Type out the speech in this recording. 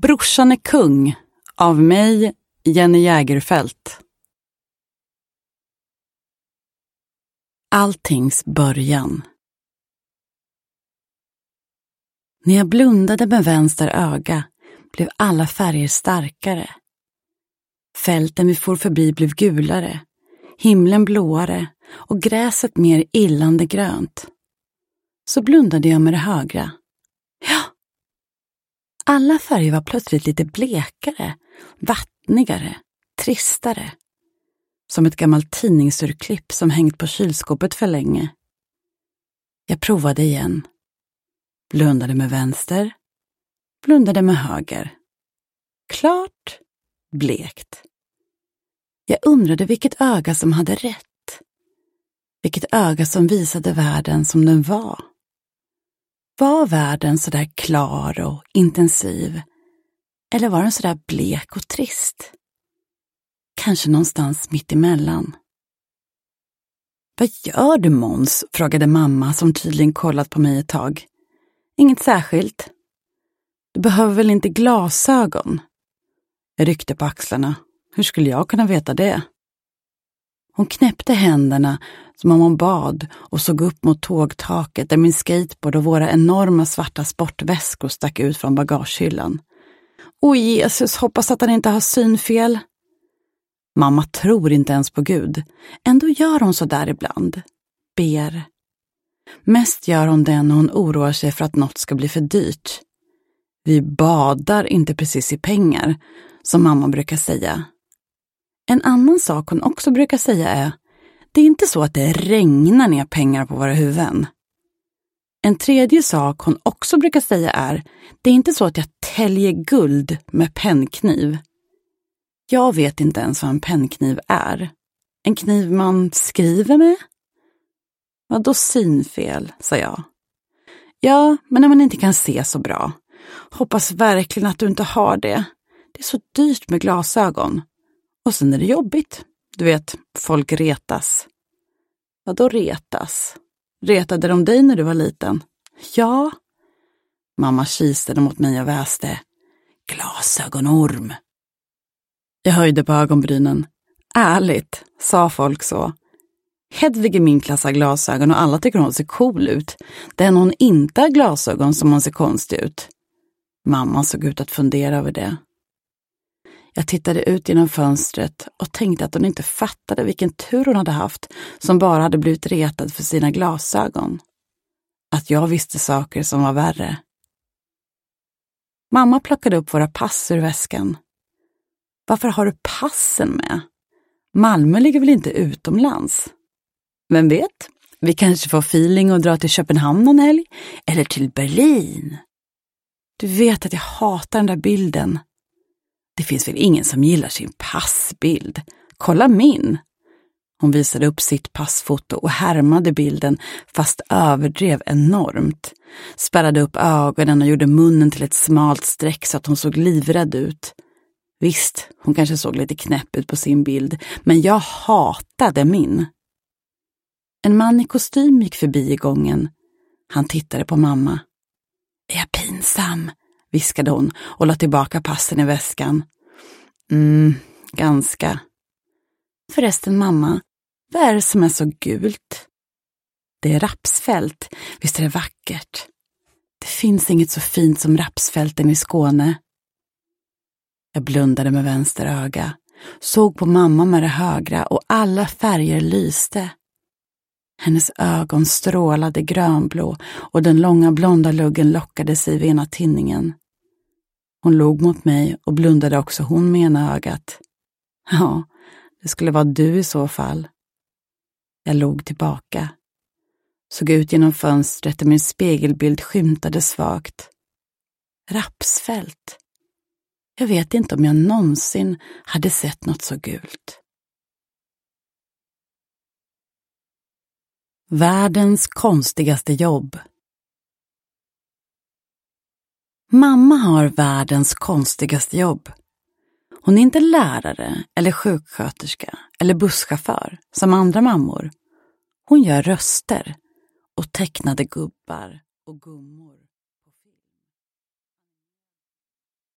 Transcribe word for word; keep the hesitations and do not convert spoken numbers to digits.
Brorsan är kung av mig, Jenny Jägerfelt. Alltings början. När jag blundade med vänster öga blev alla färger starkare. Fälten vi for förbi blev gulare, himlen blåare och gräset mer illande grönt. Så blundade jag med det högra. Ja! Alla färger var plötsligt lite blekare, vattnigare, tristare. Som ett gammalt tidningsurklipp som hängt på kylskåpet för länge. Jag provade igen. Blundade med vänster. Blundade med höger. Klart, blekt. Jag undrade vilket öga som hade rätt. Vilket öga som visade världen som den var. Var världen så där klar och intensiv? Eller var den så där blek och trist? Kanske någonstans mitt emellan. Vad gör du, Måns? Frågade mamma som tydligen kollat på mig ett tag. Inget särskilt. Du behöver väl inte glasögon? Jag ryckte på axlarna. Hur skulle jag kunna veta det? Hon knäppte händerna som om hon bad och såg upp mot tågtaket där min skateboard och våra enorma svarta sportväskor stack ut från bagagehyllan. Oj Jesus, hoppas att han inte har synfel. Mamma tror inte ens på Gud. Ändå gör hon så där ibland. Ber. Mest gör hon det när hon oroar sig för att något ska bli för dyrt. Vi badar inte precis i pengar, som mamma brukar säga. En annan sak hon också brukar säga är: det är inte så att det regnar ner pengar på våra huvuden. En tredje sak hon också brukar säga är: det är inte så att jag täljer guld med pennkniv. Jag vet inte ens vad en pennkniv är. En kniv man skriver med? Ja, då synfel, sa jag. Ja, men när man inte kan se så bra. Hoppas verkligen att du inte har det. Det är så dyrt med glasögon. Och sen är det jobbigt. Du vet, folk retas. Ja, då retas. Retade de dig när du var liten? Ja. Mamma kisade mot mig och väste. Glasögonorm. Jag höjde på ögonbrynen. Ärligt, sa folk så. Hedvig i min klass har glasögon och alla tycker hon ser cool ut. Det är när hon inte har glasögon som hon ser konstig ut. Mamma såg ut att fundera över det. Jag tittade ut genom fönstret och tänkte att hon inte fattade vilken tur hon hade haft som bara hade blivit retad för sina glasögon. Att jag visste saker som var värre. Mamma plockade upp våra pass ur väskan. Varför har du passen med? Malmö ligger väl inte utomlands? Vem vet? Vi kanske får feeling och dra till Köpenhamn någon helg. Eller till Berlin. Du vet att jag hatar den där bilden. Det finns väl ingen som gillar sin passbild. Kolla min. Hon visade upp sitt passfoto och härmade bilden fast överdrev enormt. Spärrade upp ögonen och gjorde munnen till ett smalt streck så att hon såg livrädd ut. Visst, hon kanske såg lite knäpp ut på sin bild, men jag hatade min. En man i kostym gick förbi i gången. Han tittade på mamma. Är jag pinsam? Viskade hon och la tillbaka passen i väskan. Mm, ganska. Förresten mamma, vad är det som är så gult? Det är rapsfält, visst är det vackert. Det finns inget så fint som rapsfälten i Skåne. Jag blundade med vänster öga, såg på mamma med det högra och alla färger lyste. Hennes ögon strålade grönblå och den långa blonda luggen lockade sig vid ena tinningen. Hon log mot mig och blundade också hon med ena ögat. Ja, det skulle vara du i så fall. Jag log tillbaka. Såg ut genom fönstret där min spegelbild skymtade svagt. Rapsfält. Jag vet inte om jag någonsin hade sett något så gult. Världens konstigaste jobb. Mamma har världens konstigaste jobb. Hon är inte lärare eller sjuksköterska eller busschaufför som andra mammor. Hon gör röster och tecknade gubbar och gummor.